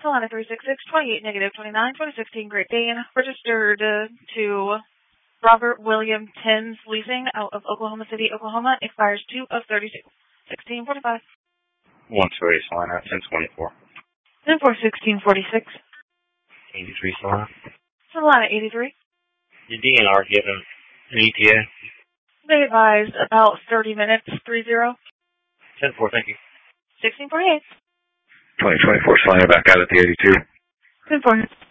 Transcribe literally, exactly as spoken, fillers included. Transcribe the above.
Solana three six six, twenty-eight, negative twenty-nine, twenty sixteen Great Dane, registered uh, to Robert William Timms Leasing out of Oklahoma City, Oklahoma, expires two of thirty-two. sixteen forty-five. one two eight Solana, ten twenty-four. ten four, sixteen forty-six. eighty-three Solana. Solana eighty-three. Your D N R given an E T A? They advised about thirty minutes, three zero. ten four, thank you. sixteen forty-eight. twenty twenty-four Solana back out at the eighty-two. ten four.